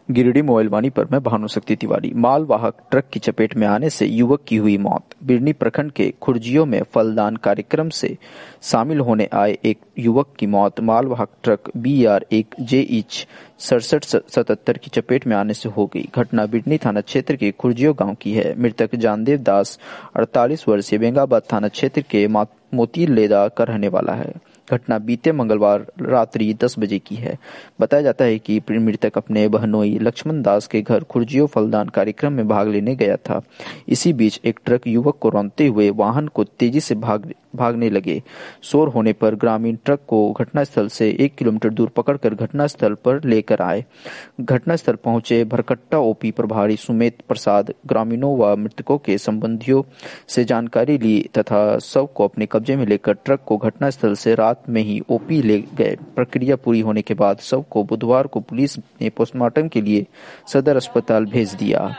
गिरिडीह मोबाइलवानी पर मैं भानुशक्ति तिवारी। मालवाहक ट्रक की चपेट में आने से युवक की हुई मौत। बिरनी प्रखंड के खुर्जियों में फलदान कार्यक्रम से शामिल होने आए एक युवक की मौत मालवाहक ट्रक BR1JH 6777 की चपेट में आने से हो गई। घटना बिरनी थाना क्षेत्र के खुर्जियों गांव की है। मृतक जानदेव दास 48 वर्षीय बेंगाबाद थाना क्षेत्र के मोतीलेदा का रहने वाला है। घटना बीते मंगलवार रात्रि 10 बजे की है। बताया जाता है कि मृतक अपने बहनोई लक्ष्मण दास के घर खुर्जियों फलदान कार्यक्रम में भाग लेने गया था। इसी बीच एक ट्रक युवक को रौंदते हुए वाहन को तेजी से भागने लगे। शोर होने पर ग्रामीण ट्रक को घटनास्थल से 1 किलोमीटर दूर पकड़कर घटनास्थल पर लेकर आए। घटनास्थल पहुंचे भरकट्टा OP प्रभारी सुमेत प्रसाद ग्रामीणों व मृतकों के संबंधियों से जानकारी ली तथा शव को अपने कब्जे में लेकर ट्रक को घटनास्थल से रात में ही OP ले गए। प्रक्रिया पूरी होने के बाद शव को बुधवार को पुलिस ने पोस्टमार्टम के लिए सदर अस्पताल भेज दिया।